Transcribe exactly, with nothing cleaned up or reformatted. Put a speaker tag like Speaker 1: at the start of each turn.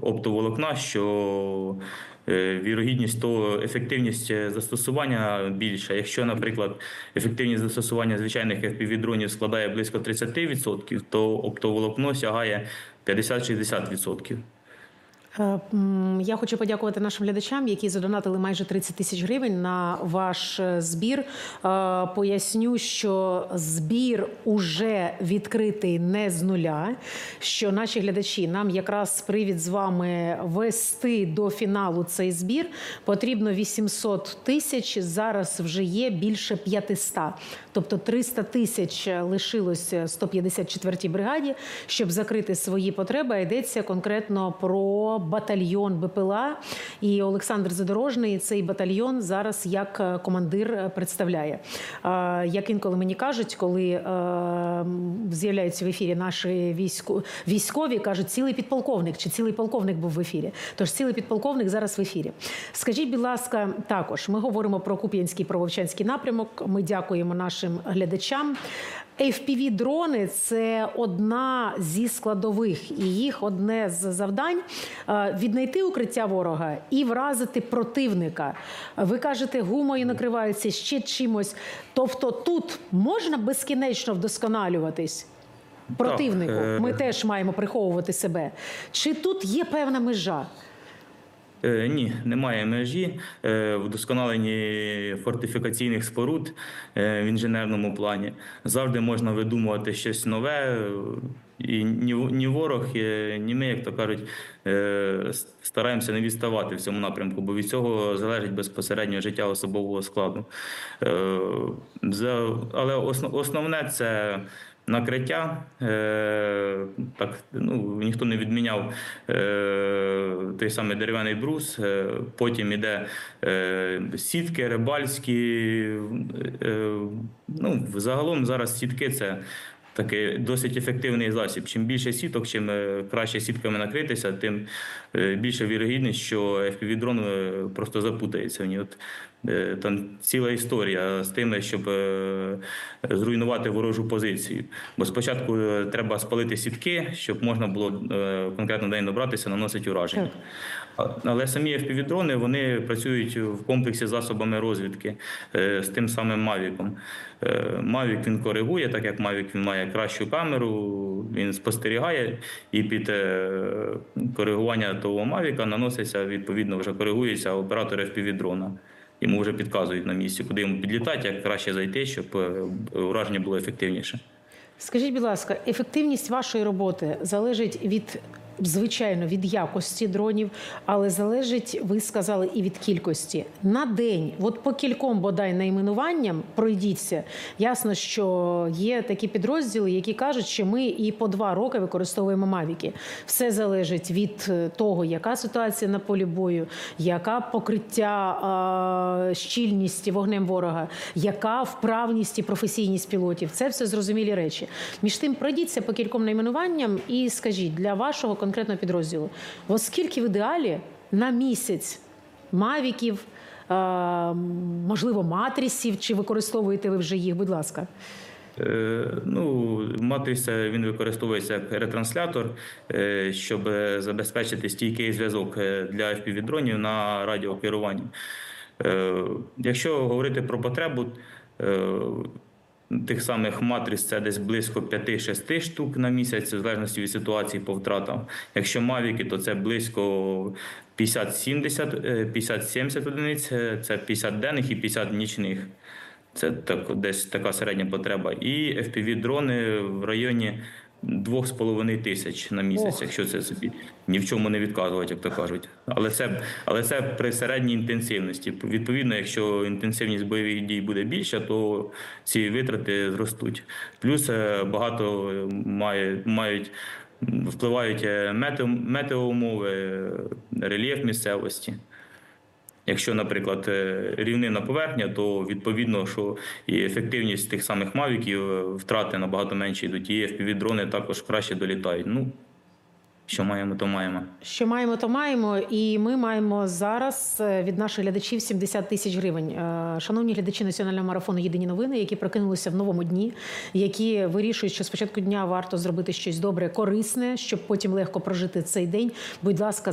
Speaker 1: оптоволокна, що е, вірогідність того, ефективність застосування більша. Якщо, наприклад, ефективність застосування звичайних еф пі ві-дронів складає близько тридцять відсотків, то оптоволокно сягає п'ятдесят-шістдесят відсотків.
Speaker 2: Я хочу подякувати нашим глядачам, які задонатили майже тридцять тисяч гривень на ваш збір. Поясню, що збір уже відкритий не з нуля, що наші глядачі, нам якраз привід з вами вести до фіналу цей збір. Потрібно вісімсот тисяч, зараз вже є більше п'ятисот. Тобто триста тисяч лишилось сто п'ятдесят четвертій бригаді, щоб закрити свої потреби. Йдеться конкретно про батальйон Б П Л А. І Олександр Задорожний цей батальйон зараз як командир представляє. Як інколи мені кажуть, коли з'являються в ефірі наші військові, кажуть, цілий підполковник чи цілий полковник був в ефірі. Тож цілий підполковник зараз в ефірі. Скажіть, будь ласка, також ми говоримо про Куп'янський, про Вовчанський напрямок. Ми дякуємо нашим глядачам. еф пі ві-дрони – це одна зі складових, і їх одне з завдань – віднайти укриття ворога і вразити противника. Ви кажете, гумою накриваються, ще чимось. Тобто тут можна безкінечно вдосконалюватись противнику? Ми теж маємо приховувати себе. Чи тут є певна межа?
Speaker 1: Ні, немає межі в вдосконаленні фортифікаційних споруд в інженерному плані. Завжди можна видумувати щось нове, і ні ворог, ні ми, як то кажуть, стараємося не відставати в цьому напрямку, бо від цього залежить безпосередньо життя особового складу. Але основне – це накриття. Так, ну, ніхто не відміняв той самий дерев'яний брус, потім іде сітки, рибальські. Ну, загалом зараз сітки – це такий досить ефективний засіб. Чим більше сіток, чим краще сітками накритися, тим більша вірогідність, що еф пі ві-дрон просто запутається в ній. От, там ціла історія з тим, щоб зруйнувати ворожу позицію. Бо спочатку треба спалити сітки, щоб можна було конкретно день добратися, наносити ураження. Але самі еф пі ві-дрони, вони працюють в комплексі з засобами розвідки, з тим самим Мавіком. Мавік він коригує, так як Мавік він має кращу камеру, він спостерігає, і під коригування того Мавіка наноситься, відповідно, вже коригується оператор еф пі ві-дрона. Йому вже підказують на місці, куди йому підлітати, як краще зайти, щоб ураження було ефективніше.
Speaker 2: Скажіть, будь ласка, ефективність вашої роботи залежить від, звичайно, від якості дронів, але залежить, ви сказали, і від кількості. На день, от по кільком, бодай, найменуванням пройдіться. Ясно, що є такі підрозділи, які кажуть, що ми і по два роки використовуємо мавіки. Все залежить від того, яка ситуація на полі бою, яка покриття, щільність вогнем ворога, яка вправність і професійність пілотів. Це все зрозумілі речі. Між тим, пройдіться по кільком найменуванням і скажіть, для вашого конкретного підрозділу, оскільки в ідеалі на місяць мавіків, можливо, матрисів, чи використовуєте ви вже їх, будь ласка?
Speaker 1: Ну, матриця, він використовується як ретранслятор, щоб забезпечити стійкий зв'язок для еф пі ві-дронів на радіокеруванні. Якщо говорити про потребу, тих самих матриць це десь близько п'ять-шість штук на місяць, в залежності від ситуації по втратам. Якщо мавіки, то це близько п'ятдесят-сімдесят одиниць, це п'ятдесят денних і п'ятдесят нічних. Це так, десь така середня потреба. І еф пі ві-дрони в районі двох з половиною тисяч на місяць, Ох. якщо це собі ні в чому не відказувати, як то кажуть. Але це, але це при середній інтенсивності. Відповідно, якщо інтенсивність бойових дій буде більша, то ці витрати зростуть. Плюс багато має, мають, впливають метео, метеоумови, рельєф місцевості. Якщо, наприклад, рівнинна поверхня, то відповідно, що і ефективність тих самих мавіків, втрати набагато менші йдуть, і еф пі ві-дрони також краще долітають. Ну, що маємо, то маємо.
Speaker 2: Що маємо, то маємо. І ми маємо зараз від наших глядачів сімдесят тисяч гривень. Шановні глядачі національного марафону «Єдині новини», які прокинулися в новому дні, які вирішують, що спочатку дня варто зробити щось добре, корисне, щоб потім легко прожити цей день. Будь ласка,